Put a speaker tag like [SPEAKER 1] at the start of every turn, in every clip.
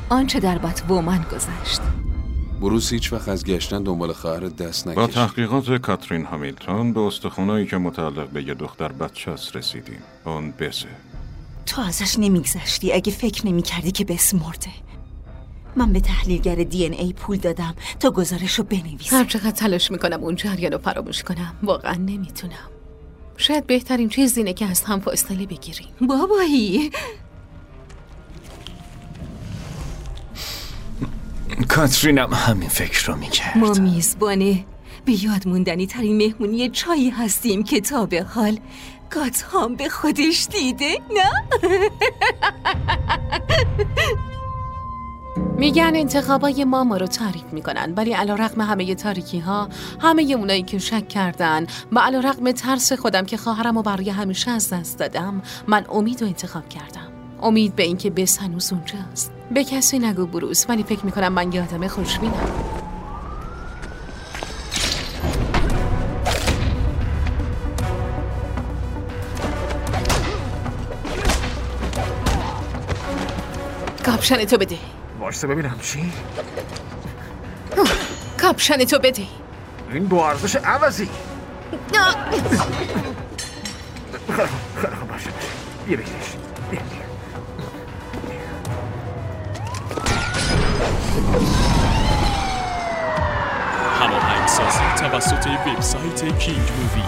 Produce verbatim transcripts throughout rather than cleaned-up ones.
[SPEAKER 1] آنچه در بتوومن گذشت.
[SPEAKER 2] بروس هیچ وقت از گشتن دنبال خواهرت دست نکشید.
[SPEAKER 3] با تحقیقات کاترین هامیلتون به استخونایی که متعلق به یه دختر بچه است رسیدیم. اون بسه.
[SPEAKER 4] تو ازش نمیگذشتی اگه فکر نمیکردی که بس مرده. من به تحلیلگر دی ان ای پول دادم تا گزارشو بنویسه.
[SPEAKER 1] هر چقدر تلاش میکنم اون جریانو فراموش کنم واقعا نمیتونم. شاید بهترین چیز اینه که از هم فاصله بگیریم.
[SPEAKER 4] بابایی
[SPEAKER 5] کاترینم همین فکر رو میکرد.
[SPEAKER 4] ما میزبانه به یاد موندنی ترین مهمونی چایی هستیم که تا به حال گاتهام به خودش دیده. نه؟
[SPEAKER 1] میگن انتخابای ما ما رو تعریف میکنن، ولی علیرغم همه تاریکی ها، همه اونایی که شک کردن و علیرغم ترس خودم که خواهرم رو برای همیشه از دست دادم، من امید رو انتخاب کردم. امید به اینکه بس هنوز اونجاست. به کسی نگو بروس، ولی فکر میکنم من یه آدم خوشبینم. کاپشن تو بده.
[SPEAKER 5] واسه ببینم چی؟
[SPEAKER 1] کاپشن تو بده.
[SPEAKER 5] این با ارزش عوضی. خیلی خوب باشه. بیا بگیرش. بیا بیا.
[SPEAKER 6] هماهنگسازی توسط وبسایت کینگ مووی.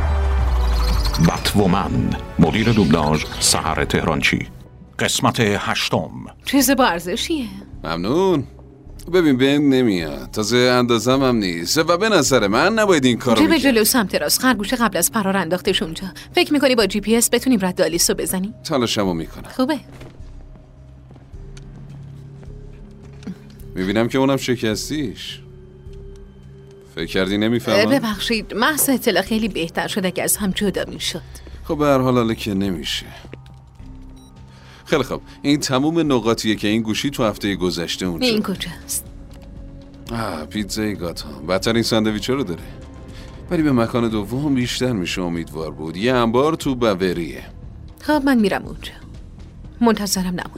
[SPEAKER 3] بتوومن، مدیر دوبلاژ سحر تهرانچی. قسمت هشتم.
[SPEAKER 1] چیز با ارزشیه.
[SPEAKER 2] ممنون. ببین بهم نمیاد، تازه اندازم هم نیست و به نظر من نباید این کارو
[SPEAKER 1] میکنم.
[SPEAKER 2] میکرد.
[SPEAKER 1] جلو سمت راست خرگوش قبل از فرار انداختش اونجا. فکر میکنی با جی پی اس بتونیم رد آلیسو بزنیم؟
[SPEAKER 2] تلاشمو میکنم.
[SPEAKER 1] خوبه.
[SPEAKER 2] میبینم که اونم شکستیش. فکر کردی نمیفهمم؟
[SPEAKER 1] ببخشید، محض اطلاع خیلی بهتر شد اگه از هم جدا میشد.
[SPEAKER 2] خب به هر حال حالا که نمیشه. خیلی خب، این تموم نقاطیه که این گوشی تو هفته گذشته اونجا.
[SPEAKER 1] این کجاست؟
[SPEAKER 2] آه پیتزای گاتهام. بدترین ساندویچا رو داره. ولی به مکان دوم بیشتر میشه امیدوار بود. یه انبار تو باوریه.
[SPEAKER 1] خب من میرم اونجا. منتظرم نمون.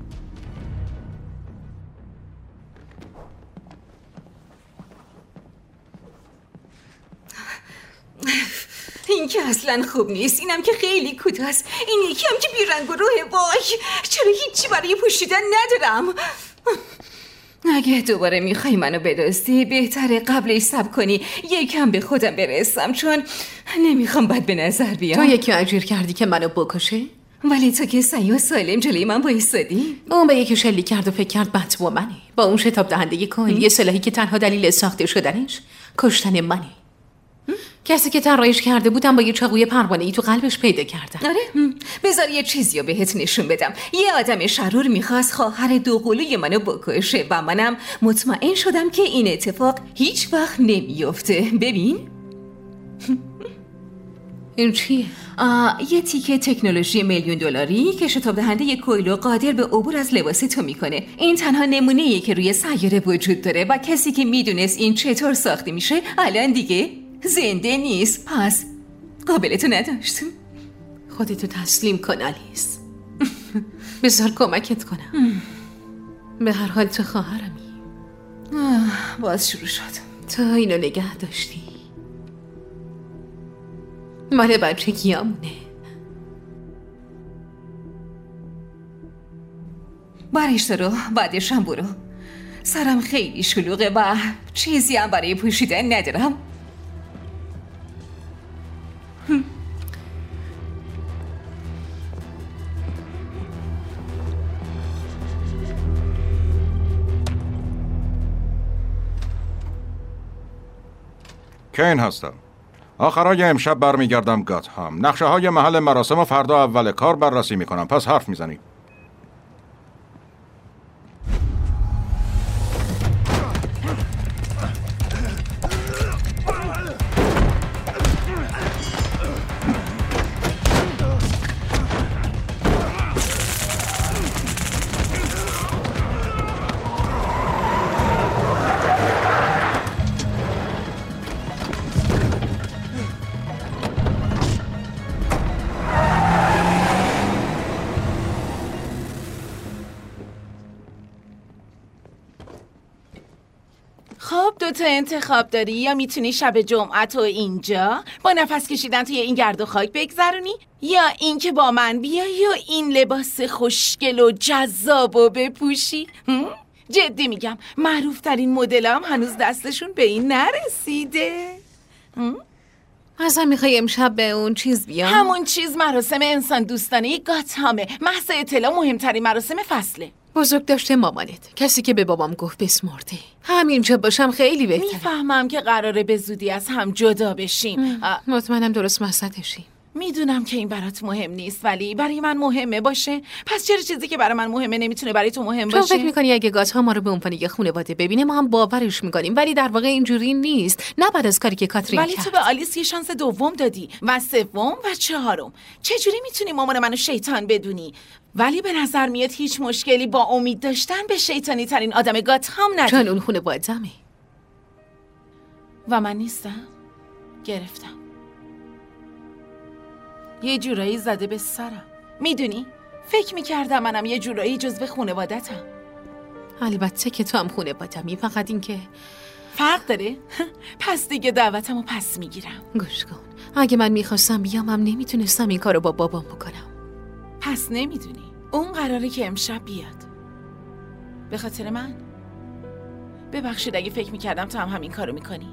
[SPEAKER 4] این که اصلا خوب نیست. اینم که خیلی کوتاست. این یکی هم که بیرنگ و روحه. وای چرا هیچی برای پوشیدن ندارم. اگه دوباره میخوای منو بدزدی بهتره قبلش صبر کنی یکم به خودم برسم، چون نمیخوام بد به نظر بیام.
[SPEAKER 1] تو یکی اجیر کردی که منو بکشه؟
[SPEAKER 4] ولی تو که سعی و سالم جلوی من بایستادی.
[SPEAKER 1] اون به یکی شلی کرد و فکر کرد بتوومنه. با اون شتاب دهنده کوین، یه سلاحی که تنها دلیل ساخته شدنش کشتن منه. کسی که طراحیش کرده بودم با یه چاقوی پروانه‌ای تو قلبش پیدا کردم.
[SPEAKER 4] آره بذار یه چیزی رو بهت نشون بدم. یه آدم شرور میخواست خواهر دوقلوی منو بکشه و منم مطمئن شدم که این اتفاق هیچ وقت نمیفته. ببین
[SPEAKER 1] این چیه؟
[SPEAKER 4] یه تیکه تکنولوژی میلیون دلاری که شتاب دهنده یه کویلو قادر به عبور از لباس تو میکنه. این تنها نمونه‌ایه که روی سیاره وجود داره و کسی که میدونست این چطور ساخته میشه الان دیگه زنده نیست. پس قابلتو نداشت.
[SPEAKER 1] خودتو تسلیم کن آلیس. بذار کمکت کنم. به هر حال تو خواهرمی.
[SPEAKER 4] باز شروع شد.
[SPEAKER 1] تو اینو نگه داشتی. مال بچه گیامونه.
[SPEAKER 4] برش دارو بعدش هم برو. سرم خیلی شلوغه و چیزی هم برای پوشیدن ندارم.
[SPEAKER 3] کین هستم. آخرای امشب برمیگردم گاتهام. نقشه های محل مراسم و فردا اول کار بررسی میکنم. پس حرف میزنی.
[SPEAKER 7] خب دوتا انتخاب داری، یا میتونی شب جمعه تو اینجا با نفس کشیدن توی این گرد و خاک بگذرونی، یا اینکه با من بیایی و این لباس خوشگل و جذاب و بپوشی. جدی میگم معروف ترین مدلام هنوز دستشون به این نرسیده.
[SPEAKER 1] ازم میخوای امشب به اون چیز بیام؟
[SPEAKER 7] همون چیز مراسم انسان دوستانه گاتهامه. محض اطلاع مهمترین مراسم فصله.
[SPEAKER 1] بزرگ داشته مامانت، کسی که به بابام گفت بسمرده. همینجا باشم خیلی بهتره.
[SPEAKER 7] میفهمم که قراره به زودی از هم جدا بشیم.
[SPEAKER 1] مطمئنم درست مقصدشی.
[SPEAKER 7] میدونم که این برات مهم نیست، ولی برای من مهمه باشه. پس چرا چیزی که برای من مهمه نمیتونه برای تو مهم باشه؟
[SPEAKER 1] تو فکر میکنی اگه گاتها ما رو به عنوان یه خانواده ببینه ما هم باورش میکنیم، ولی در واقع اینجوری نیست. نه بعد از کاری که کاترین
[SPEAKER 7] ولی
[SPEAKER 1] کرد.
[SPEAKER 7] تو به آلیس یه شانس دوم دادی و سوم و چهارم. چجوری میتونی مامان منو شیطان بدونی؟ ولی به نظر میاد هیچ مشکلی با امید داشتن به شیطانی ترین آدم گاتهام نداری.
[SPEAKER 1] چون اون خانواده‌مه
[SPEAKER 7] و من نیستم. گرفتم. یه جورایی زده به سرم. میدونی؟ فکر میکردم منم یه جورایی جزو خانواده‌تم.
[SPEAKER 1] البته که تو هم خانواده‌می، فقط این که
[SPEAKER 7] فرق داره؟ پس دیگه دعوتمو پس میگیرم.
[SPEAKER 1] گوش کن، اگه من میخواستم بیام هم نمیتونستم این کارو با بابام بکنم.
[SPEAKER 7] پس نمیدونی اون قراره که امشب بیاد به خاطر من؟ ببخشید اگه فکر میکردم تو هم همین کارو میکنی.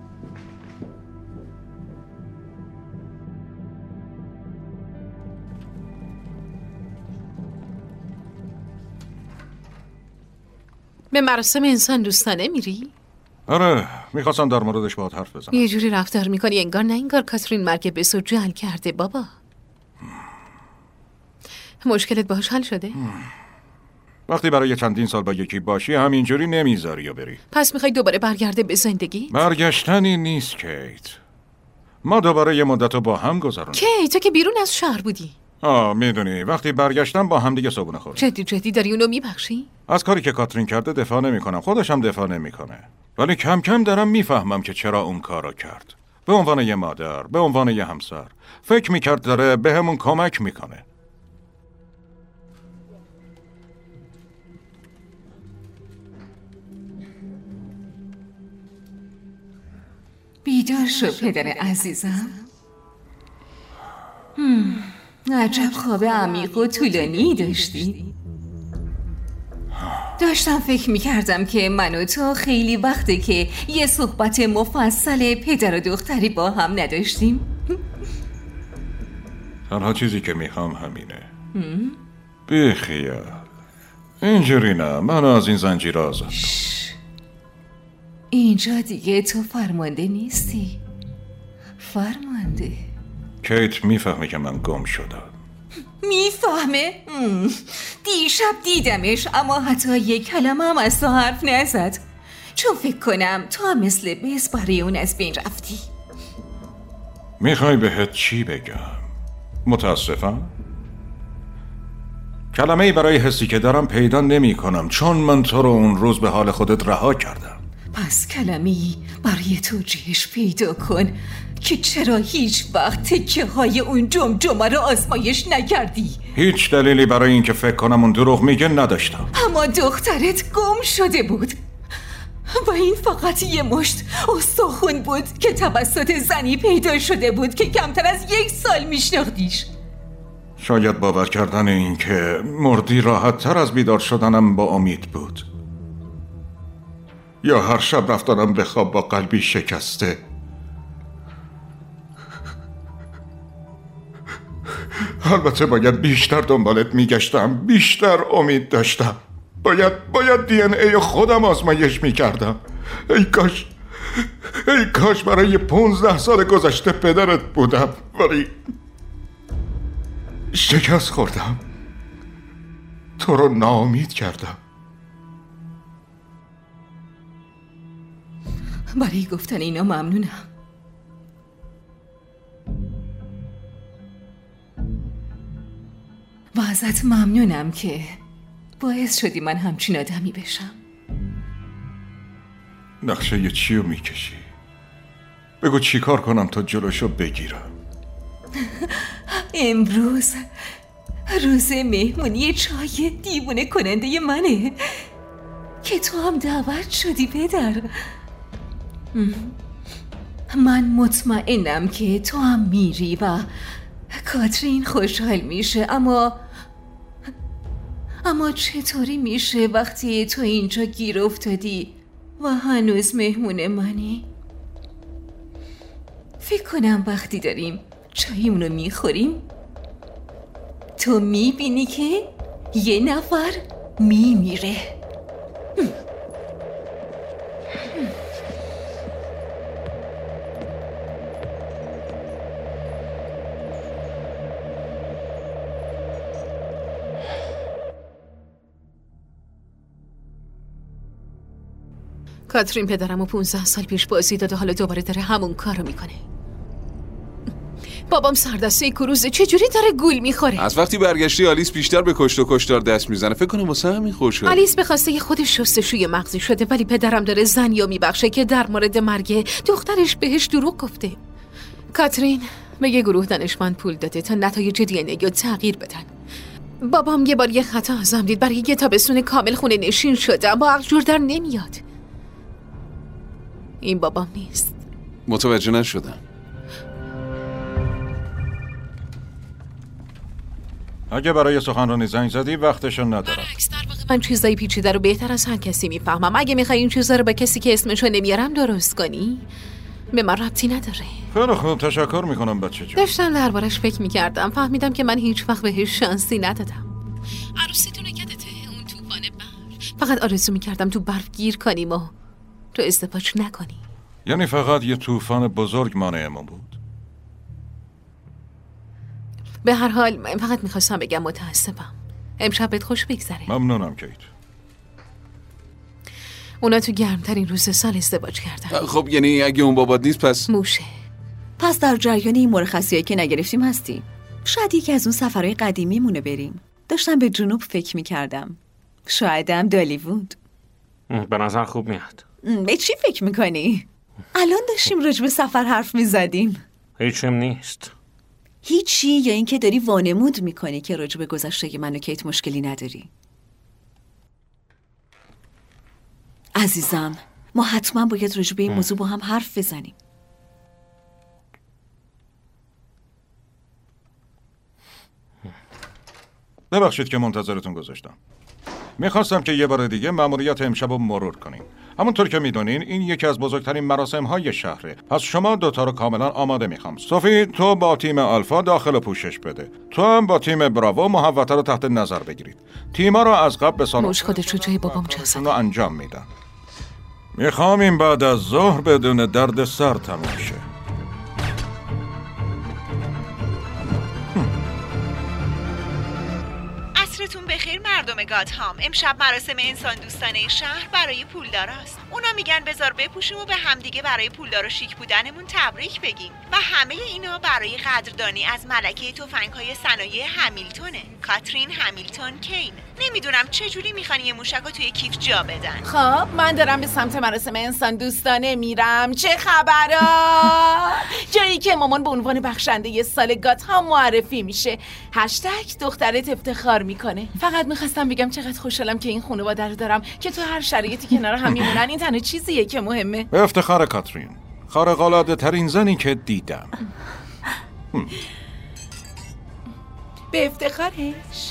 [SPEAKER 1] به مراسم انسان دوستانه میری؟
[SPEAKER 3] آره، میخواستم در موردش باهات حرف بزنم.
[SPEAKER 1] یه جوری رفتار میکنی انگار نه انگار کاترین مرگ بسو جل کرده. بابا مشکلت باهاش حل شده؟
[SPEAKER 3] وقتی برای چندین سال با یکی باشی همینجوری نمیذاری یا بری.
[SPEAKER 1] پس میخوای دوباره برگرده به زندگی؟
[SPEAKER 3] برگشتنی نیست کیت. ما دوباره یه مدت رو با هم گذروندیم.
[SPEAKER 1] کی تو که بیرون از شهر بودی؟
[SPEAKER 3] آه میدونی وقتی برگشتم با هم دیگه صبونه خوردیم.
[SPEAKER 1] جدی جدی داری اونو میبخشی؟
[SPEAKER 3] از کاری که کاترین کرده دفاع نمی‌کنم، خودش هم دفاع نمی‌کنه. ولی کم کم دارم میفهمم که چرا اون کارو کرد. به عنوان یه مادر، به عنوان یه همسر، فکر میکرد داره بهمون کمک میکنه.
[SPEAKER 4] بیدار شو پدر عزیزم. هم. عجب خواب عمیق و طولانی داشتی. داشتم فکر میکردم که من و تو خیلی وقته که یه صحبت مفصل پدر و دختری با هم نداشتیم.
[SPEAKER 3] تنها چیزی که میخوام همینه. بیخیال. اینجوری نه، من از این زنجیر آزاد.
[SPEAKER 4] اینجا دیگه تو فرمانده نیستی. فرمانده.
[SPEAKER 3] کیت میفهمه که من گم شدم.
[SPEAKER 4] میفهمه؟ دیشب دیدمش اما حتی یک کلمه هم از تو حرف نزد. چون فکر کنم تو هم مثل بیس برای اون از بین رفتی.
[SPEAKER 3] میخوای بهت چی بگم؟ متاسفم؟ کلمه ای برای حسی که دارم پیدا نمی کنم چون من تو رو اون روز به حال خودت رها کردم.
[SPEAKER 4] پس کلمه ای برای توجیهش پیدا کن که چرا هیچ وقت تکه های اون جمجمه رو آزمایش نکردی.
[SPEAKER 3] هیچ دلیلی برای این که فکر کنم اون دروغ میگه نداشتم.
[SPEAKER 4] اما دخترت گم شده بود و این فقط یه مشت استخون بود که توسط زنی پیدا شده بود که کمتر از یک سال میشناختیش.
[SPEAKER 3] شاید باور کردن این که مردی راحت تر از بیدار شدنم با امید بود، یا هر شب رفتنم به خواب با قلبی شکسته. البته باید بیشتر دنبالت میگشتم، بیشتر امید داشتم. باید باید دی ان ای خودم آزمایش میکردم. ای کاش ای کاش برای پونزده سال گذشته پدرت بودم، ولی شکست خوردم. تو رو ناامید کردم.
[SPEAKER 4] برای گفتن اینا ممنونم. و ازت ممنونم که باعث شدی من همچین آدمی بشم.
[SPEAKER 3] نقشه یه چی رو میکشی؟ بگو چی کار کنم تا جلوشو بگیرم.
[SPEAKER 4] امروز روز مهمونی چای دیوونه کننده منه که تو هم دعوت شدی پدر. من مطمئنم که تو هم میری و کاترین خوشحال میشه، اما اما چطوری میشه وقتی تو اینجا گیر افتادی و هنوز مهمون منی؟ فکر کنم وقتی داریم چایمونو میخوریم تو میبینی که یه نفر میمیره.
[SPEAKER 1] کاترین پدرمو پونزده سال پیش بازی داده، حالا دوباره داره همون کارو میکنه. بابام سردسته کروزه، چجوری داره گول میخوره؟
[SPEAKER 2] از وقتی برگشتی آلیس بیشتر به کشت و کشتار دست میزنه. فکر کنم واسه همین خوشحال.
[SPEAKER 1] آلیس به خواسته خودش شستشوی مغزی شده، ولی پدرم داره زنیو میبخشه که در مورد مرگ دخترش بهش دروغ گفته. کاترین به یه گروه دانشمند پول داده تا نتایج دی ان ای رو تغییر بدن. بابام یه بار یه خطا ازم دید، برای یه تابستون کامل خونه نشین شدم، با عقل جور در نمیاد. این بابام نیست.
[SPEAKER 2] متوجه نشدم.
[SPEAKER 3] اگه برای سخنرانی زنگ زدی وقتشو ندارم.
[SPEAKER 1] برعکس، در واقع من چیزای پیچیده رو بهتر از هر کسی میفهمم. اگه میخوای این چیزا رو با کسی که اسمشو نمیارم درست کنی، به من ربطی نداره.
[SPEAKER 3] خیلی خوب، تشکر میکنم بچه جون.
[SPEAKER 1] داشتم دربارش فکر میکردم، فهمیدم که من هیچ وقت بهش شانسی ندادم. عروسیتون یادته اون طوفان برف؟ فقط آرزو میکردم تو برف گیر کنیم و تو ازدواج نکنی.
[SPEAKER 3] یعنی فقط یه طوفان بزرگ مانعمون بود؟
[SPEAKER 1] به هر حال من فقط میخواستم بگم متاسفم. امشب بهت خوش بگذره.
[SPEAKER 3] ممنونم کیت.
[SPEAKER 1] اونا تو گرمترین روز سال ازدواج کردن.
[SPEAKER 2] خب یعنی اگه اون بابات نیست پس
[SPEAKER 1] موشه.
[SPEAKER 8] پس در جریان این مرخصیایی که نگرفتیم هستی. شاید یکی از اون سفرهای قدیمی مونه بریم. داشتم به جنوب فکر میکردم. شاید هم دالیوود.
[SPEAKER 5] به نظر خوب میاد.
[SPEAKER 8] به چی فکر میکنی؟ الان داشتیم راجع به سفر حرف میزدیم.
[SPEAKER 5] هیچیم نیست.
[SPEAKER 8] هیچی، یا اینکه داری وانمود میکنی که راجع به گذشته من و کیت مشکلی نداری؟ عزیزم، ما حتما باید راجع به این موضوع با هم حرف بزنیم.
[SPEAKER 3] ببخشید که منتظرتون گذاشتم. میخواستم که یه بار دیگه مأموریت امشب رو مرور کنیم. همونطور که میدونین این یکی از بزرگترین مراسم های شهره. پس شما دوتا رو کاملا آماده میخوام. صوفی، تو با تیم آلفا داخل پوشش بده. تو هم با تیم براوو محوطه رو تحت نظر بگیرید. تیما رو از قبل به سالن
[SPEAKER 1] موش خودش رو جای بابام جا
[SPEAKER 3] رو انجام میدن. میخوام این بعد از ظهر بدون درد سر تموم شه.
[SPEAKER 9] عصرتون بخیر مردم گاتهام. امشب مراسم انسان دوستانه شهر برای پولداراست. اونا میگن بذار بپوشیم و به همدیگه برای پولدار و شیک بودنمون تبریک بگیم و همه اینا برای قدردانی از ملکه تفنگ‌های صنایع همیلتونه، کاترین همیلتون کین. نمیدونم چه جوری میخوان یه موشکو توی کیف جا بدن.
[SPEAKER 7] خب من دارم به سمت مراسم انسان دوستانه میرم. چه خبرها؟ جایی که مامان به عنوان بخشنده یه سال گاتهام معرفی میشه. هشتگ دخترت افتخار میکنه. فقط میخواستم بگم چقدر خوشحالم که این خانواده رو دارم که تو هر شرایطی کنار هم میمونن. این تنها چیزیه که مهمه.
[SPEAKER 3] به افتخار کاترین، خارق‌العاده ترین زنی که دیدم.
[SPEAKER 7] به افتخارش.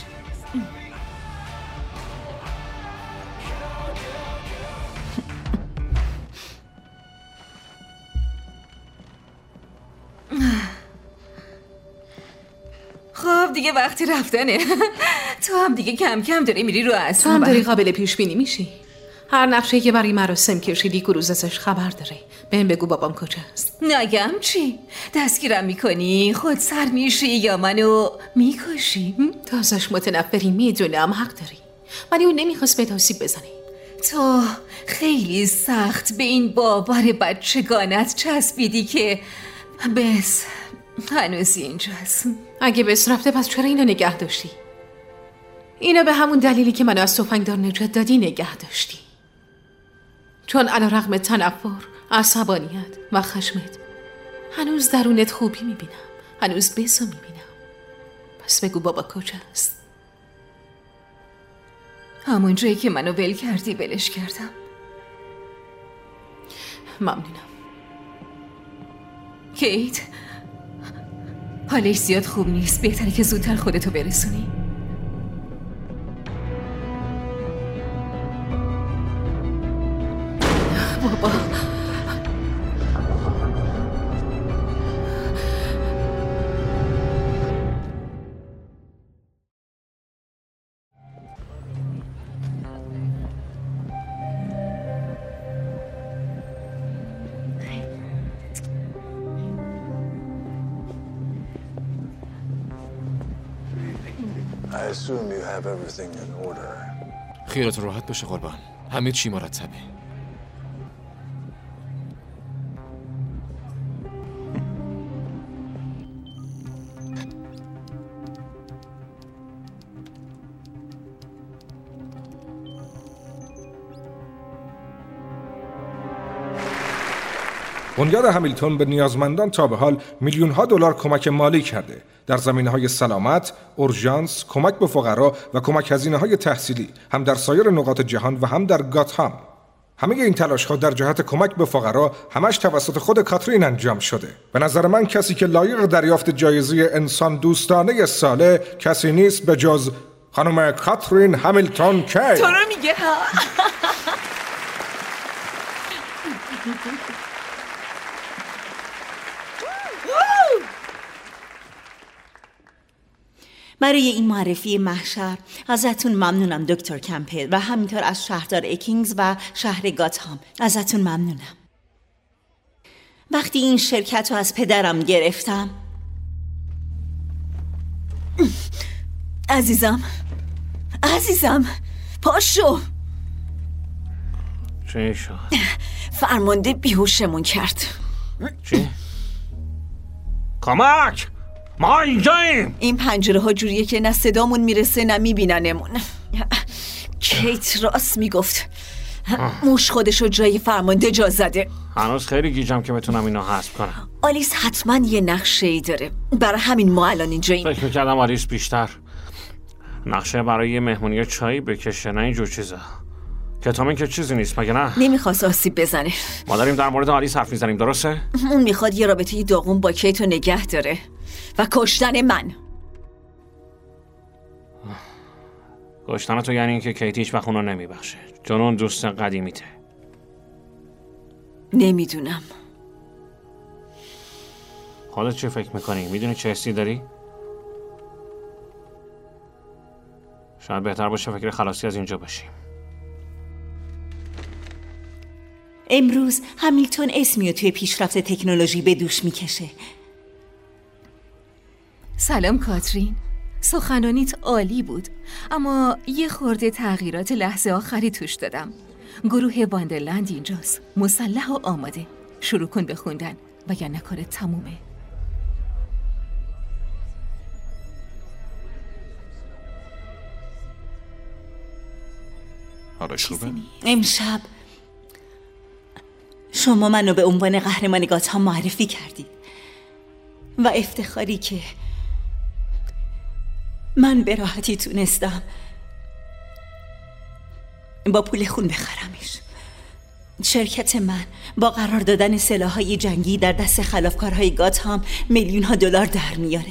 [SPEAKER 4] خب دیگه وقتی رفتنه. تو هم دیگه کم کم داری میری رو اصلا.
[SPEAKER 1] تو هم داری قابل پیش بینی میشی. هر نقشه که برای مراسم کشیدی کروز ازش خبر داره. بهم بگو بابام کجاست.
[SPEAKER 4] نگم چی؟ دستگیرم میکنی؟ خود سر میشی یا منو میکشی؟
[SPEAKER 1] تو ازش متنفری، میدونم، حق داری، ولی اون نمیخواست به آسیب بزنی.
[SPEAKER 4] تو خیلی سخت به این باور بچگانت چسبیدی که بس هنوز اینجاست.
[SPEAKER 1] اگه بس رفته پس چرا اینو نگه داشتی؟ اینو به همون دلیلی که منو از تفنگدار نجات دادی نگه داشتی. چون علیرغم تنفر، عصبانیت و خشمت هنوز درونت خوبی میبینم، هنوز بسو میبینم. پس بگو بابا کجاست؟
[SPEAKER 4] همون جایی که منو ول کردی ولش کردم.
[SPEAKER 1] ممنونم.
[SPEAKER 4] کیت، حالش زیاد خوب نیست. بهتره که زودتر خودتو برسونی. بابا
[SPEAKER 10] I assume you have everything in order.
[SPEAKER 11] خیالت راحت باشه قربان. همه چی مرتبه.
[SPEAKER 12] بنیاد همیلتون به نیازمندان تا به حال میلیون ها دلار کمک مالی کرده در زمینه‌های سلامت، اورژانس، کمک به فقرا و کمک هزینه‌های تحصیلی، هم در سایر نقاط جهان و هم در گاتهام. همه این تلاش‌ها در جهت کمک به فقرا همش توسط خود کاترین انجام شده. به نظر من کسی که لایق دریافت جایزه انسان دوستانه ساله کسی نیست به جز خانم کاترین همیلتون کی.
[SPEAKER 7] تو رو میگه ها.
[SPEAKER 13] برای این معرفی محشر ازتون ممنونم دکتر کمپل و همینطور از شهردار اکینگز و شهر گاتهام ازتون ممنونم. وقتی این شرکت رو از پدرم گرفتم
[SPEAKER 8] عزیزم عزیزم پاشو.
[SPEAKER 5] چی شد؟
[SPEAKER 8] فرمانده بیهوشمون کرد.
[SPEAKER 5] چی؟ کمک! ما اینجاییم.
[SPEAKER 8] این پنجره ها جوریه که نه صدامون میرسه نه میبیننمون. کیت راست میگفت. موش خودشو جای فرمانده جا زده.
[SPEAKER 5] هنوز خیلی گیجم که بتونم اینو حذف کنم.
[SPEAKER 8] آلیس حتما یه نقشه ای داره. برای همین ما الان اینجاییم.
[SPEAKER 5] فکر میکردم آلیس بیشتر نقشه برای یه مهمونی چایی بکشه، نه اینجور چیزا. کتامین که چیزی نیست مگه نه؟
[SPEAKER 8] نمیخواست آسیب بزنه.
[SPEAKER 5] ما داریم در مورد آلیس حرف میزنیم، درسته؟
[SPEAKER 8] اون میخواد یه رابطه داغون با کیت رو نگه داره و کشتن من.
[SPEAKER 5] کشتن تو یعنی این که کیت هیچ وقت اونو نمیبخشه، چون اون دوست قدیمیته.
[SPEAKER 8] نمیدونم.
[SPEAKER 5] خودت چی فکر میکنی؟ میدونی چه حسی داری؟ شاید بهتر باشه فکر خلاصی از اینجا باشیم.
[SPEAKER 13] امروز همیلتون اسمی رو توی پیشرفت تکنولوژی به دوش میکشه.
[SPEAKER 4] سلام کاترین. سخنانیت عالی بود، اما یه خورده تغییرات لحظه آخری توش دادم. گروه واندرلند اینجاست، مسلح و آماده. شروع کن به خوندن وگرنه کارت تمومه.
[SPEAKER 2] حالش خوبه؟
[SPEAKER 13] امشب شما منو به عنوان قهرمان گاتهام معرفی کردید و افتخاری که من به راحتی تونستم با پول خون بخرمش. شرکت من با قرار دادن سلاح‌های جنگی در دست خلافکارهای گاتهام میلیون ها دلار در میاره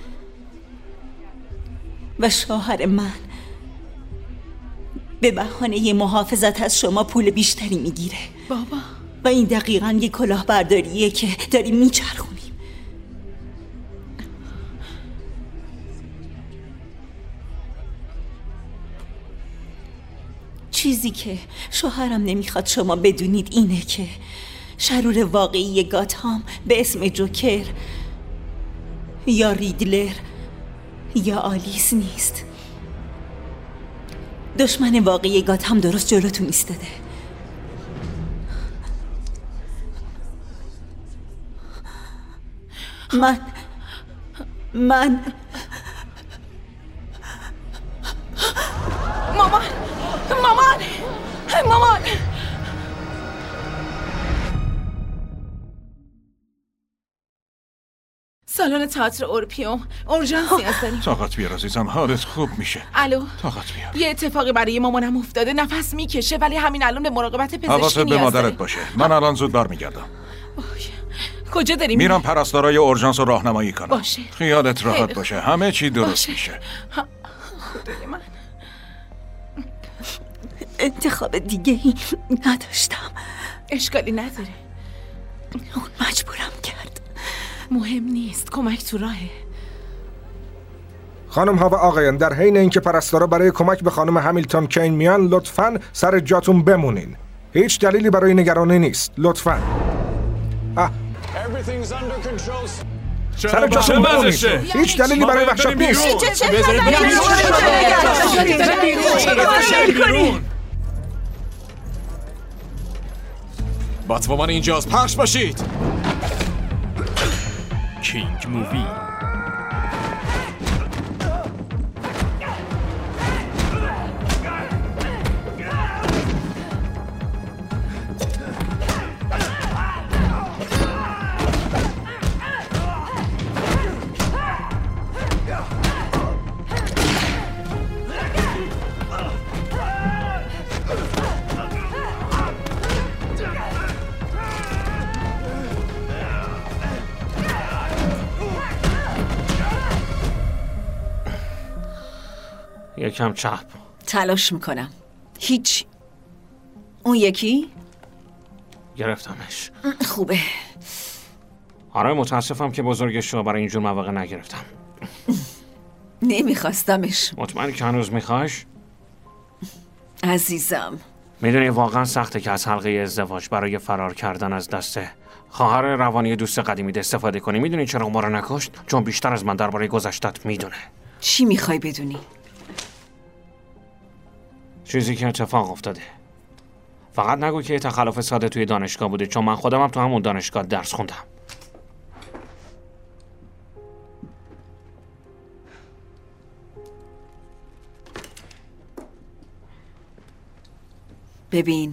[SPEAKER 13] و شوهر من به بهانه محافظت از شما پول بیشتری میگیره.
[SPEAKER 4] بابا،
[SPEAKER 13] و این دقیقاً یه کلاهبرداریه که داریم میچرخونیم. چیزی که شوهرم نمیخواد شما بدونید اینه که شرور واقعی گاتهام به اسم جوکر یا ریدلر یا آلیس نیست. دشمن واقعی گاتهام درست جلوتون ایستاده. من من
[SPEAKER 7] مامان مامان مامان سالن تئاتر اورپیوم. اورژانس نیاز داریم.
[SPEAKER 3] طاقت بیار عزیزم، حالت خوب میشه.
[SPEAKER 7] الو.
[SPEAKER 3] طاقت بیار.
[SPEAKER 7] یه اتفاقی برای مامانم افتاده، نفس میکشه ولی همین الان به مراقبت پزشکی نیاز
[SPEAKER 3] داره. حواست به مادرت باشه. من الان زود برمیگردم.
[SPEAKER 7] کجا داریم؟
[SPEAKER 3] میرم پرستارای اورژانس رو راهنمایی کنم.
[SPEAKER 7] باشه.
[SPEAKER 3] خیالت راحت باشه. همه چی درست باشه. میشه.
[SPEAKER 7] خدای من.
[SPEAKER 13] انتخاب دیگه ای نداشتم.
[SPEAKER 7] اشکالی نداره.
[SPEAKER 13] اون مجبورم کرد.
[SPEAKER 7] مهم نیست، کمک تو راهه.
[SPEAKER 12] خانم ها و آقایان، در حین اینکه پرستارا برای کمک به خانم همیلتون کین میان، لطفاً سر جاتون بمونین. هیچ دلیلی برای نگرانی نیست. لطفاً. آه. سر جاتون بمونین. هیچ دلیلی برای وحشت نیست.
[SPEAKER 11] باتومان اینجاست، پخش باشید.
[SPEAKER 6] کینگ مووی.
[SPEAKER 5] یکم چپ.
[SPEAKER 8] تلاش میکنم. هیچ. اون یکی؟
[SPEAKER 5] گرفتمش.
[SPEAKER 8] خوبه.
[SPEAKER 5] آره متاسفم که بزرگش رو برای اینجور مواقع نگرفتم.
[SPEAKER 8] نمیخواستمش.
[SPEAKER 5] مطمئنی که هنوز میخواش؟
[SPEAKER 8] عزیزم
[SPEAKER 5] میدونی واقعا سخته که از حلقه ازدواج برای فرار کردن از دست خواهر روانی دوست قدیمیت استفاده کنی. میدونی چرا ما رو نکشت؟ چون بیشتر از من درباره گذشتت میدونه.
[SPEAKER 8] چی میخوای بدونی؟
[SPEAKER 5] چیزی که اتفاق افتاده. فقط نگو که یه تخلف ساده توی دانشگاه بوده، چون من خودم هم تو همون دانشگاه درس خوندم.
[SPEAKER 8] ببین،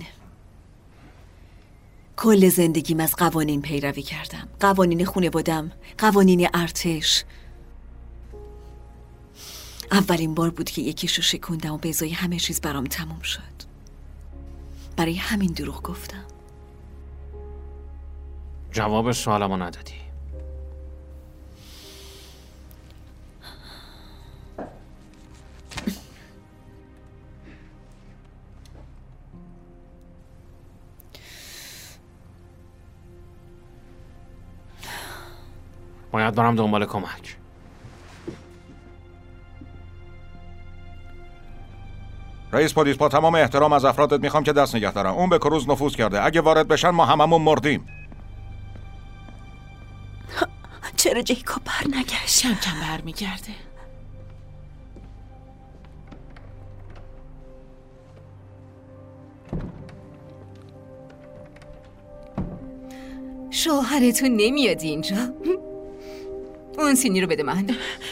[SPEAKER 8] کل زندگیم از قوانین پیروی کردم. قوانین خانواده‌ام، قوانین ارتش. اولین بار بود که یکیشو شکوندم و به ازای همه چیز برام تموم شد. برای همین دروغ گفتم.
[SPEAKER 5] جواب سوالمو ندادی. باید برم دنبال کمک.
[SPEAKER 3] رئیس پلیس، با تمام احترام از افرادت میخوام که دست نگه دارن. اون به کروز نفوذ کرده. اگه وارد بشن ما هممون مردیم.
[SPEAKER 13] چرا جیکوب بر نگشت؟
[SPEAKER 7] کم کم بر میگرده.
[SPEAKER 4] شوهرتون نمیاد اینجا؟ اون سینی رو بده من.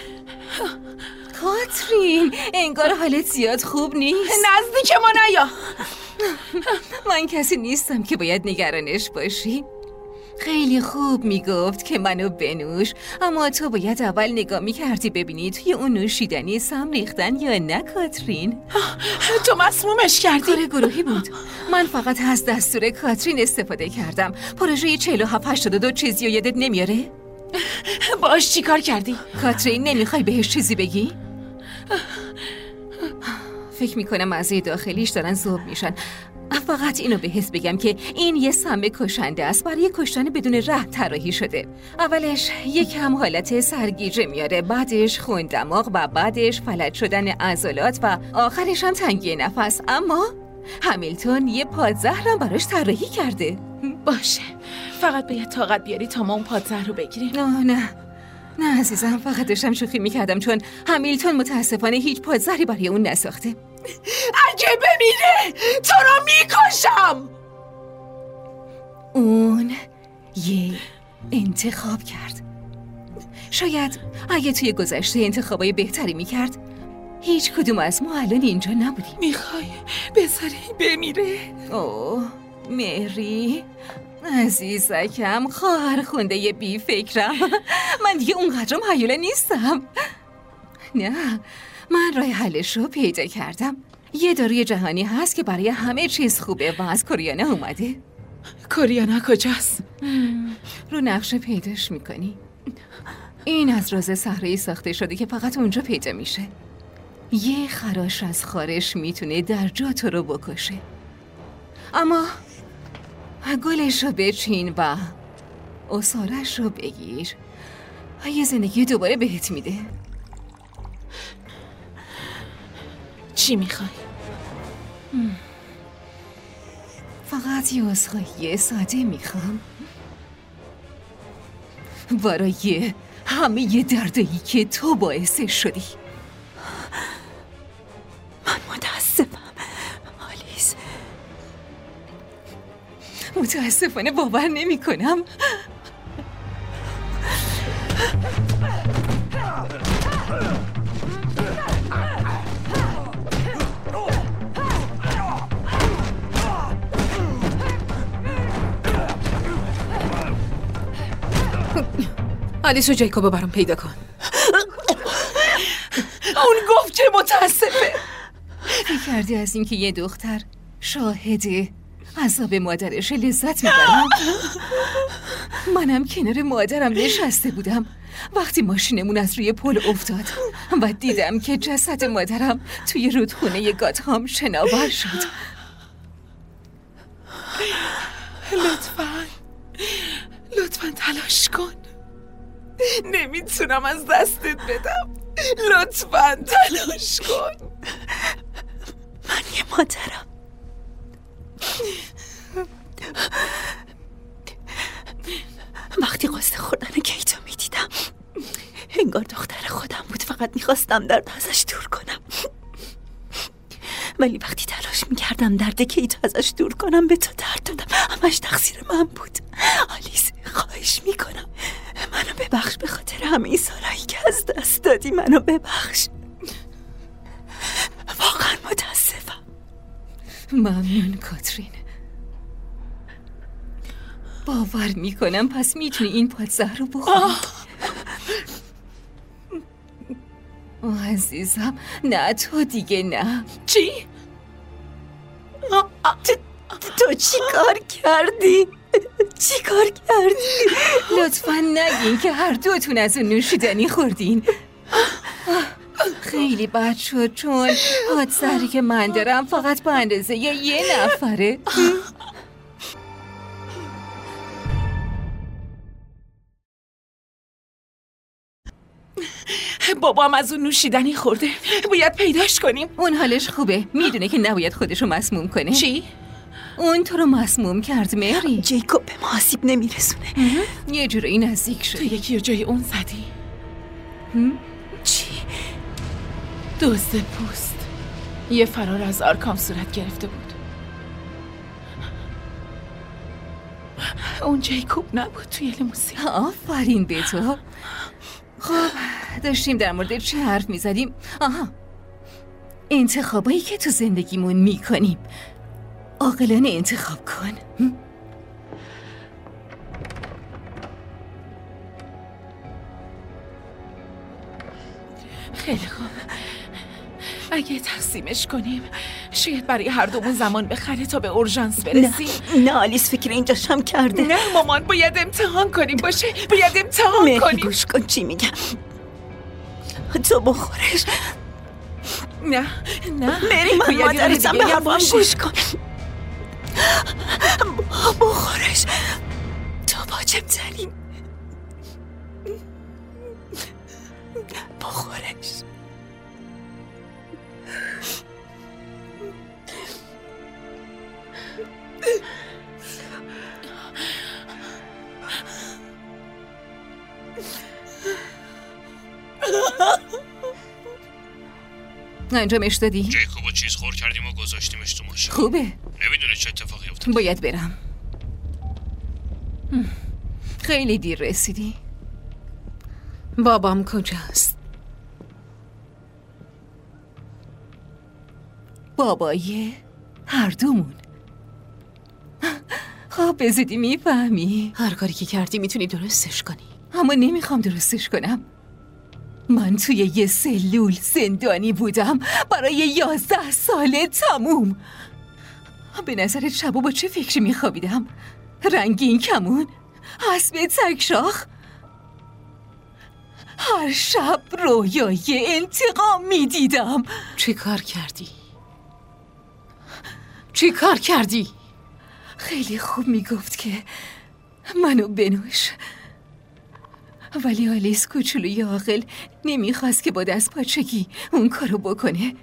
[SPEAKER 4] کاترین، انگار حالت زیاد خوب نیست.
[SPEAKER 7] نزدیک ما نیا.
[SPEAKER 4] من کسی نیستم که باید نگرانش باشی. خیلی خوب میگفت که منو بنوش، اما تو باید اول نگاه میکردی ببینی توی اون نوشیدنی سم ریختن یا نه کاترین.
[SPEAKER 7] تو مسمومش کردی؟
[SPEAKER 4] کار گروهی بود. من فقط از دستور کاترین استفاده کردم. پروژه چهل و هفت هشتاد و دو چیزی و یادت نمیاره؟
[SPEAKER 7] باش چی کار کردی؟
[SPEAKER 4] کاترین نمیخوای بهش چیزی بگی؟ فکر میکنم مزه داخلیش دارن ذوب میشن. فقط اینو به حس بگم که این یه سم کشنده است، برای کشتن بدون ره طراحی شده. اولش یکم حالت سرگیجه میاره، بعدش خون دماغ و بعدش فلج شدن عضلات و آخرش هم تنگی نفس. اما همیلتون یه پادزهرم براش طراحی کرده.
[SPEAKER 7] باشه، فقط باید طاقت بیاری تا ما اون پادزهر رو بگیریم.
[SPEAKER 4] آه نه نه عزیزم، فقط داشتم شوخی میکردم، چون همیلتون متاسفانه هیچ پادزهری برای اون نساخته.
[SPEAKER 7] اگه بمیره تو رو میکشم.
[SPEAKER 4] اون یه انتخاب کرد. شاید اگه توی گذشته انتخابای بهتری میکرد هیچ کدوم از ما الان اینجا نبودیم.
[SPEAKER 7] میخوای بذاری بمیره؟
[SPEAKER 4] اوه مری، عزیزکم، خواهر خونده بی فکرم. من دیگه اونقدرم هیوله نیستم. نه، من راه حلش رو پیدا کردم. یه داروی جهانی هست که برای همه چیز خوبه و از کوریانا اومده.
[SPEAKER 7] کوریانا کجاست؟
[SPEAKER 4] رو نقشه پیداش میکنی. این از راز صحرایی ساخته شده که فقط اونجا پیدا میشه. یه خراش از خارش میتونه در جا تو رو بکشه، اما گلش رو بچین و اصارش رو بگیر، یه زندگی دوباره بهت میده.
[SPEAKER 7] چی میخوای؟
[SPEAKER 4] فقط یه عذرخواهی ساده میخوام برای همه دردایی که تو باعثش شدی.
[SPEAKER 8] من متاسفم آلیس.
[SPEAKER 4] متاسفانه باور نمی کنم.
[SPEAKER 1] آلیس و جیکوبو برام پیدا کن.
[SPEAKER 4] اون گفت که متاسفه. فکر کردی از اینکه یه دختر شاهد عذاب مادرش لذت میبرم؟ منم کنار مادرم نشسته بودم وقتی ماشینمون از روی پل افتاد و دیدم که جسد مادرم توی رودخونه گاتهام شناور شد.
[SPEAKER 7] لطفاً لطفاً تلاش کن. نمیتونم از دستت بدم. لطفاً تلاش کن.
[SPEAKER 8] من یه مادرم. وقتی قصد خوردن کیتو میدیدم انگار دختر خودم بود. فقط میخواستم درد ازش دور کنم، ولی وقتی تلاش میکردم درد کیتو ازش دور کنم به تو درد دادم. همش تقصیر من بود. آلیس خواهش میکنم منو ببخش، به خاطر همه این سالهایی که از دست دادی منو ببخش. واقعا متاسفم.
[SPEAKER 4] ممنون کاترین. باور میکنم پس میتونی این پادزهر رو بخوری. آه عزیزم، نه تو دیگه نه.
[SPEAKER 7] چی؟
[SPEAKER 8] تو چی کار کردی؟ چی کار کردی؟
[SPEAKER 4] لطفاً نگین که هر دوتون از اون نوشیدنی خوردین. خیلی بد شد چون پادزهری که من دارم فقط به اندازه یه نفره.
[SPEAKER 7] بابام از اون نوشیدنی خورده، باید پیداش کنیم.
[SPEAKER 4] اون حالش خوبه، میدونه که نباید خودشو مسموم کنه.
[SPEAKER 7] چی؟
[SPEAKER 4] اون تو رو مسموم کرد مری.
[SPEAKER 8] جیکوب به ما آسیب نمیرسونه.
[SPEAKER 4] یه جورایی نزدیک شد.
[SPEAKER 7] تو یکی رو جای اون زدی؟
[SPEAKER 8] چی؟
[SPEAKER 7] دزد پوست یه فرار از آرکام صورت گرفته بود. اون جیکوب نبود توی لیموزین.
[SPEAKER 4] آفرین به تو. خب داشتیم در مورد چه حرف میزدیم؟ آها، انتخابایی که تو زندگیمون میکنیم عاقلانه انتخاب کن.
[SPEAKER 7] خیلی خوب، اگه تقسیمش کنیم شاید برای هر دومون زمان بخره تا به اورژانس برسیم.
[SPEAKER 8] نه نه آلیس فکر اینجاش هم کرده.
[SPEAKER 7] نه مامان، باید امتحان کنیم. باشه باید امتحان
[SPEAKER 8] مهری
[SPEAKER 7] کنیم.
[SPEAKER 8] گوش کن چی میگم. تو بخورش.
[SPEAKER 7] نه نه
[SPEAKER 8] مری من مادرتم، به حرفم گوش کن. بخورش. تو واجب ترین. بخورش.
[SPEAKER 4] انجامش دادی؟
[SPEAKER 5] جیکوبو چیز خور کردیم و گذاشتیمش تو ماشین.
[SPEAKER 4] خوبه.
[SPEAKER 5] نمیدونه چه اتفاقی افتاد.
[SPEAKER 4] باید برم. خیلی دیر رسیدی.
[SPEAKER 1] بابام کجاست؟
[SPEAKER 4] بابای هر دومون. خب به زودی میفهمی.
[SPEAKER 1] هر کاری که کردی میتونی درستش کنی.
[SPEAKER 4] اما نمیخوام درستش کنم. من توی یه سلول زندانی بودم برای یازده سال تموم. به نظرت شبا با چه فکری میخوابیدم؟ رنگین کمون؟ اسب تکشاخ؟ هر شب رویای انتقام میدیدم.
[SPEAKER 1] چی کار کردی؟ چی کار کردی؟
[SPEAKER 4] خیلی خوب میگفت که منو بنوش، ولی آلیس کوچولوی عاقل نمیخواست که با دست پاچگی اون کارو بکنه.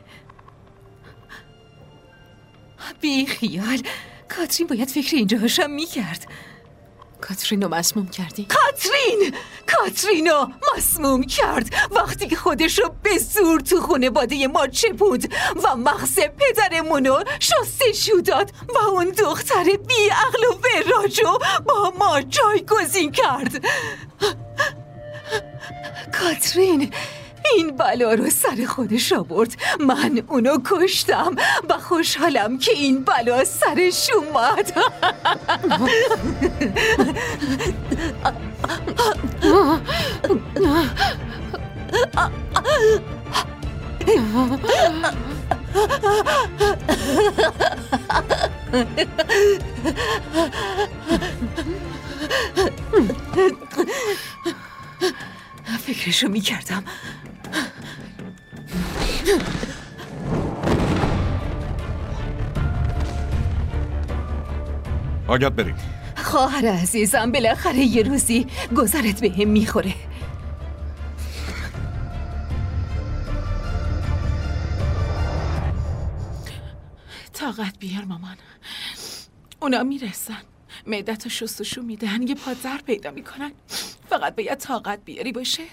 [SPEAKER 4] بی خیال، کاترین باید فکر اینجاهاشم میکرد.
[SPEAKER 1] کاترینو مسموم کردی؟
[SPEAKER 4] کاترین! کاترینو مسموم کرد وقتی که خودشو به زور تو خانواده ما چپوند و مغز پدرمونو شستشو داد و اون دختر بی عقل و وراجو با ما جایگزین کرد. کاترین این بلا رو سر خودش آورد. من اونو کشتم و خوشحالم که این بلا سرش اومد. فکرشو میکردم.
[SPEAKER 3] باید بریم.
[SPEAKER 4] خواهر عزیزم بالاخره یه روزی گذرت به هم میخوره.
[SPEAKER 7] طاقت بیار مامان. اونا میرسن، معدت و شستشو میدن، یه پادزر پیدا میکنن. فقط باید طاقت بیاری باشه.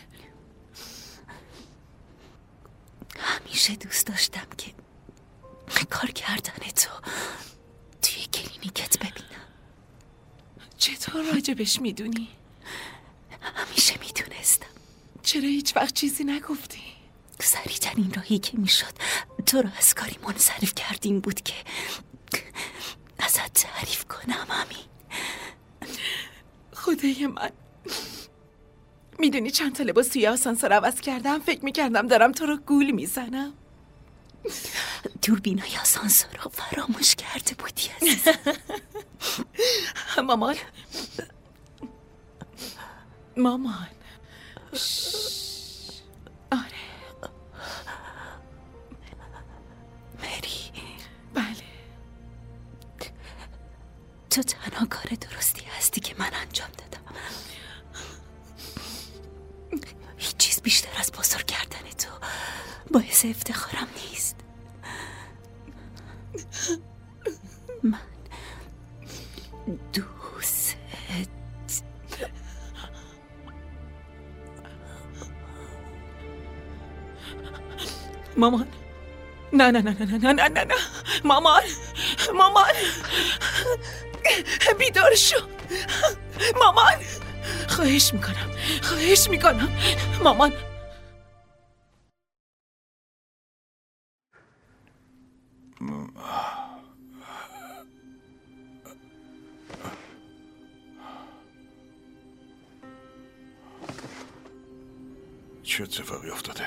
[SPEAKER 8] همیشه دوست داشتم که کار کردن تو توی کلینیکت ببینم.
[SPEAKER 7] چطور راجبش میدونی؟
[SPEAKER 8] همیشه میدونستم.
[SPEAKER 7] چرا هیچ وقت چیزی نگفتی؟
[SPEAKER 8] سریع‌ترین راهی که میشد تو رو از کاری منصرف کردیم بود که ازت تعریف کنم. همین.
[SPEAKER 7] خدای من، میدونی چند تا لباس توی آسانسور عوض کردم؟ فکر میکردم دارم تو رو گول میزنم.
[SPEAKER 8] دوربینای آسانسور رو فراموش کرده بودی عزیزم.
[SPEAKER 7] مامان مامان شش. آره
[SPEAKER 8] مری.
[SPEAKER 7] بله،
[SPEAKER 8] تو تنها کار درستی هستی که من انجام دادم. هیچ چیز بیشتر از بزرگ کردن تو باعث افتخارم نیست. من دوست
[SPEAKER 7] مامان. نه نه نه نه نه نه نه نه مامان مامان بیدار شو مامان. خواهش میکنم خواهش میکنم مامان.
[SPEAKER 3] چه اتفاقی افتاده؟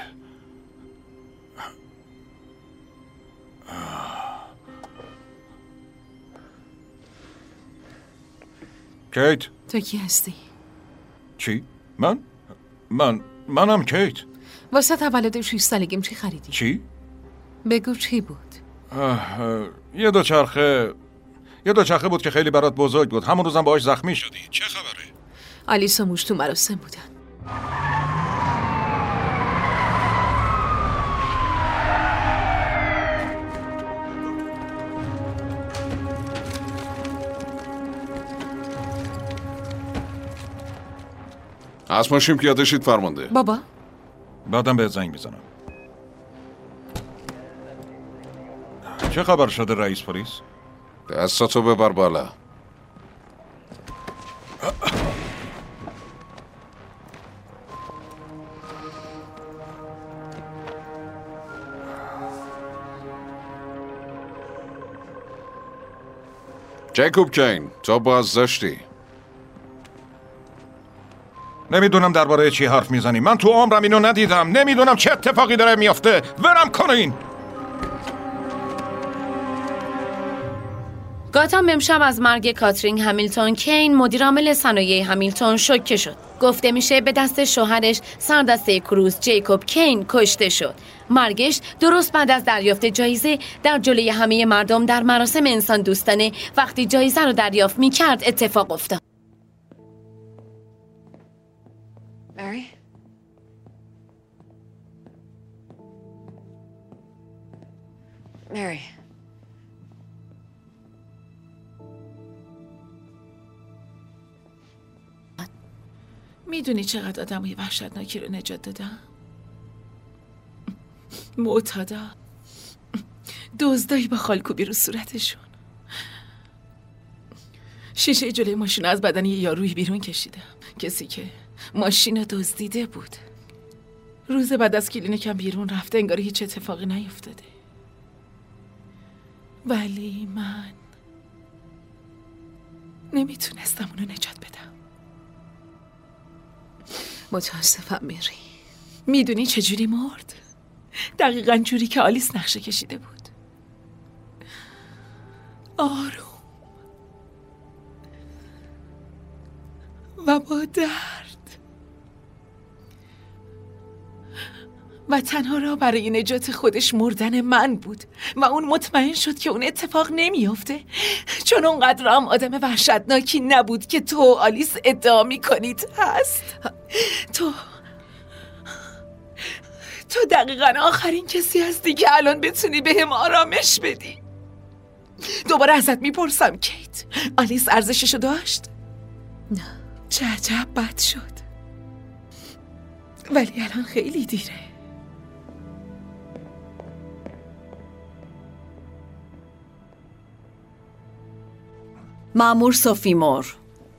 [SPEAKER 3] کیت،
[SPEAKER 1] تو کی هستی؟
[SPEAKER 3] چی؟ من؟ من منم کیت.
[SPEAKER 1] واسه تولد شش سالگیم چی خریدی؟
[SPEAKER 3] چی؟
[SPEAKER 1] بگو چی بود؟
[SPEAKER 3] اه، اه، یه دوچرخه یه دوچرخه بود که خیلی برات بزرگ بود. همون روزم باهاش زخمی شدی. چه خبره؟
[SPEAKER 1] آلیس و موش تو مراسم بودن.
[SPEAKER 2] از ماشین پیاده شید فرمانده.
[SPEAKER 1] بابا
[SPEAKER 3] بعدم به زنگ میزنم. چه خبر شده رئیس پلیس؟
[SPEAKER 2] دستاتو ببر بالا. جیکوب کین، تو بازداشتی.
[SPEAKER 3] نمیدونم درباره چی حرف میزنی. من تو عمرم اینو ندیدم. نمیدونم چه اتفاقی داره میافته. ورم کنین.
[SPEAKER 14] گاتام امشب از مرگ کاترین همیلتون کین مدیر عامل صنایع همیلتون شوکه شد. گفته میشه به دست شوهرش سردسته کروز جیکوب کین کشته شد. مرگش درست بعد از دریافت جایزه در جلوی همه مردم در مراسم انسان دوستانه وقتی جایزه رو دریافت میکرد اتفاق افتاد.
[SPEAKER 15] Mary? Mary.
[SPEAKER 7] میدونی چقدر آدمای وحشتناکی رو نجات دادم؟ معتادا، دزدایی با خالکوبی رو صورتشون، شیشه جلوی ماشین از بدن یه یارویی بیرون کشیدم، کسی که ماشین رو دزدیده بود. روز بعد از کلینیکم بیرون رفته، انگار هیچ اتفاقی نیفتاده. ولی من نمیتونستم اونو نجات بدم.
[SPEAKER 1] متاسفم میری.
[SPEAKER 7] میدونی چجوری مرد؟ دقیقاً جوری که آلیس نقشه کشیده بود. آروم و با درد، و تنها راه برای نجات خودش مردن من بود و اون مطمئن شد که اون اتفاق نمیافته، چون اونقدر هم آدم وحشتناکی نبود که تو و آلیس ادعا میکنید هست. تو تو دقیقاً آخرین کسی هستی که الان بتونی بهم آرامش بدی. دوباره ازت میپرسم کیت، آلیس ارزششو داشت؟
[SPEAKER 1] نه.
[SPEAKER 7] چه عجب بد شد، ولی الان خیلی دیره.
[SPEAKER 8] مأمور صوفی مور.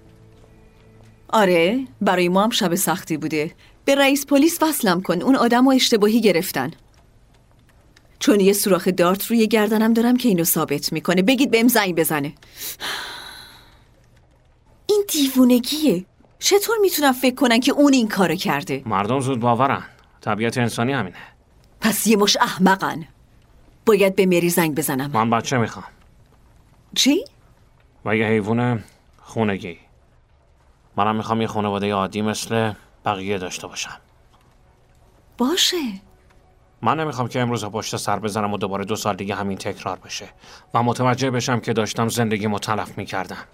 [SPEAKER 8] آره، برای ما هم شب سختی بوده. به رئیس پلیس وصلم کن، اون آدم رو اشتباهی گرفتن. چون یه سوراخ دارت روی گردنم دارم که اینو ثابت میکنه. بگید بهم زنگ بزنه. این دیوونگیه. چطور میتونم فکر کنن که اون این کارو کرده؟
[SPEAKER 5] مردم زود باورن. طبیعت انسانی همینه.
[SPEAKER 8] پس یه مش احمقن. باید به مری زنگ بزنم.
[SPEAKER 5] من بچه میخوام.
[SPEAKER 8] چی؟
[SPEAKER 5] و یه حیوان خونگی. منم میخوام یه خانواده عادی مثل بقیه داشته باشم.
[SPEAKER 8] باشه.
[SPEAKER 5] من نمیخوام که امروز پشت سر بزنم و دوباره دو سال دیگه همین تکرار بشه و متوجه بشم که داشتم زندگیمو تلف میکردم.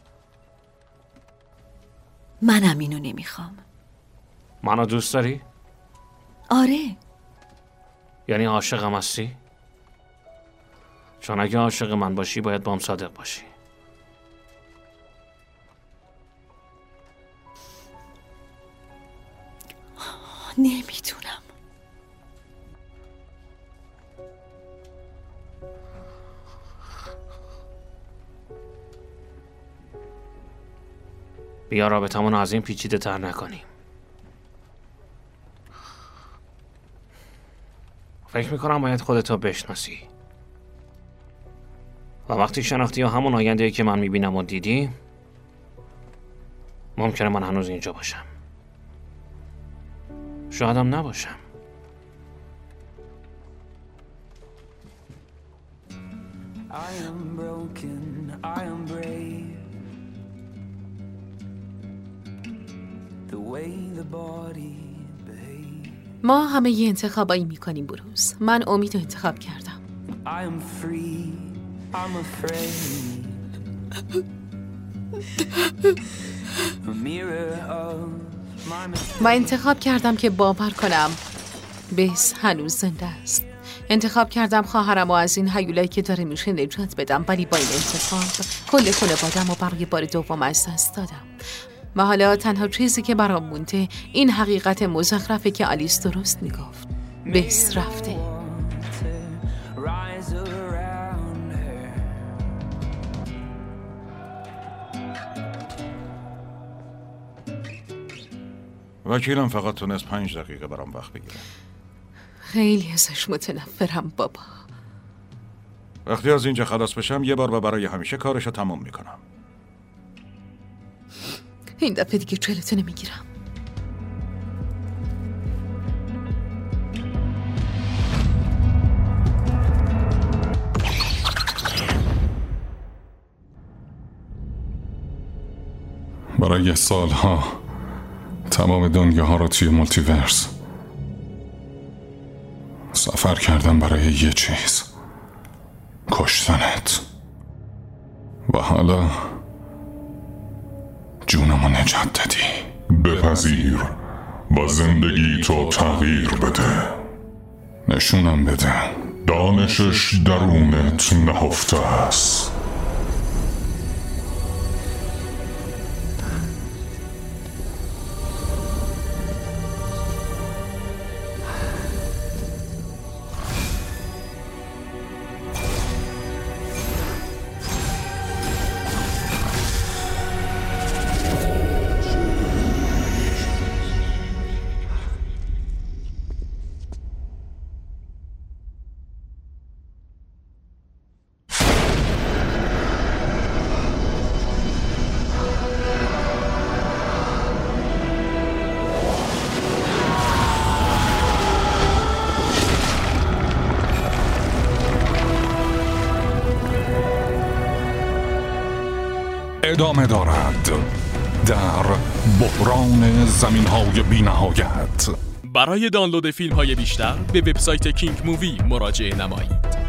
[SPEAKER 8] منم اینو نمیخوام.
[SPEAKER 5] منو دوست داری؟
[SPEAKER 8] آره.
[SPEAKER 5] یعنی عاشقم هستی؟ چون اگه عاشق من باشی باید با هم صادق باشی.
[SPEAKER 8] نمیتونم.
[SPEAKER 5] بیا رابطمون از این پیچیده تر نکنیم. فکر میکنم باید خودتو بشناسی و وقتی شناختی یا همون آینده‌ای که من میبینم و دیدی، ممکنه من هنوز اینجا باشم، شایدم نباشم.
[SPEAKER 16] I am broken, I am brave. The way the body behaves.
[SPEAKER 1] ما همه یه انتخابایی میکنیم بروز. من امید رو انتخاب کردم.
[SPEAKER 16] I am free, I'm afraid. A mirror of my mistakes.
[SPEAKER 1] و انتخاب کردم که باور کنم بس هنوز زنده است. انتخاب کردم خواهرم و از این هیولایی که داره میشه نجات بدم، ولی با این انتخاب کل خانواده‌مو برای بار دوم از دست دادم. و حالا تنها چیزی که برام مونده این حقیقت مزخرفه که آلیس درست میگفت. بس رفته.
[SPEAKER 3] وکیلم فقط تونست پنج دقیقه برام وقت بگیره.
[SPEAKER 1] خیلی ازش متنفرم بابا.
[SPEAKER 3] وقتی از اینجا خلاص بشم یه بار و برای همیشه کارشو تمام میکنم.
[SPEAKER 1] این دفعه دیگه جلوتو نمیگیرم.
[SPEAKER 17] برای سالها تمام دنیاها رو توی مولتیورس سفر کردم برای یه چیز، کشتنت. و حالا جونمو نجات دادی.
[SPEAKER 18] بپذیر و زندگی تو تغییر بده.
[SPEAKER 17] نشونم بده
[SPEAKER 18] دانشش درونت نهفته است. ادامه دارد در بحران زمین‌های بی‌نهایت.
[SPEAKER 6] برای دانلود فیلم‌های بیشتر به وبسایت کینگ مووی مراجعه نمایید.